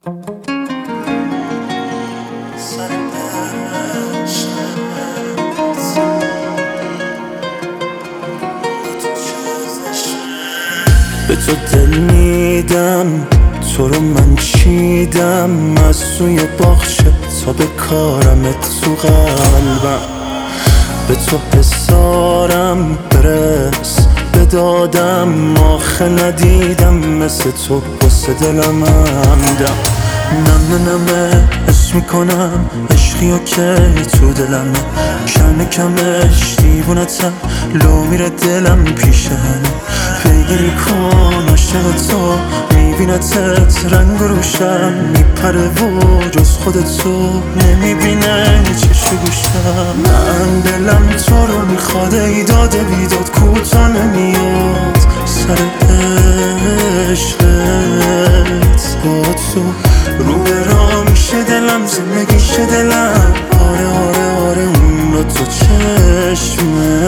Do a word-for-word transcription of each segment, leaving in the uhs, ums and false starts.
به تو دل میدم، تو رو من چیدم از سوی باغچه تا به کارمت تو قلبم. به تو حسارم برس به دادم، آخه ندیدم مثل تو واسه دلم همدم. نمه نمه حس میکنم عشقی و که تو دلمه، کم کمش دیوونتم لو میره دلم پیش همه. پیگیری کن عاشق تو میبینتت رنگ و روشم میپره و جز خودتو نمیبینه چشم گوشم. من دلم تو رو میخواد ای داده بیداد کوتا نمیاد سر عشقت. با تو رو به راه میشه دلم زندگیشه دلم، آره آره آره اون رو تو چشمت.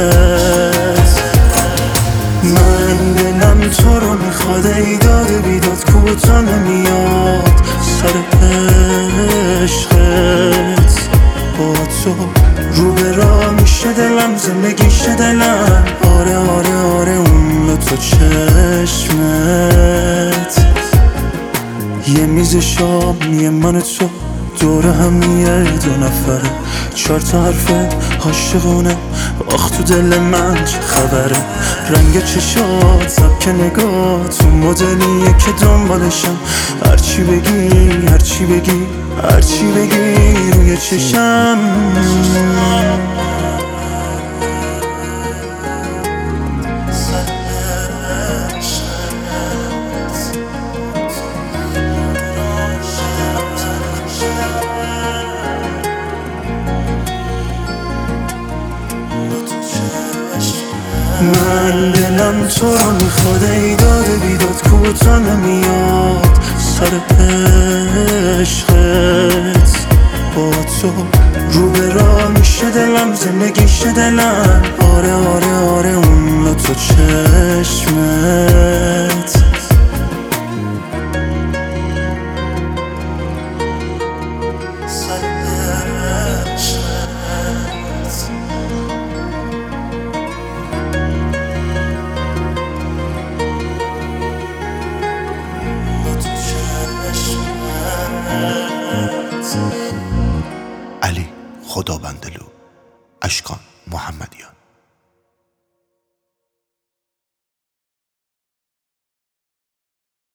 من دلم تو رو میخواد ای داده بیداد کوتا نمیاد سر عشقت. با تو رو به راه میشه دلم زندگیشه دلم، آره آره آره اون رو تو چشمت. یه میز شام یه من تو دور همیه دو نفره، چهار تا حرف عاشقونه آخ تو دل من چه خبره. رنگ چشات سبک نگاه تو مدلیه که دنبالشم، هرچی بگی هرچی بگی هرچی بگی روی چشم. من دلم تو رو میخواد ای داده بیداد کوتا نمیاد سر عشقت. با تو رو به راه میشه دلم زندگیشه دلم، آره آره آره اون رو تو چشمت. علی خدابندلو، اشکان محمدی.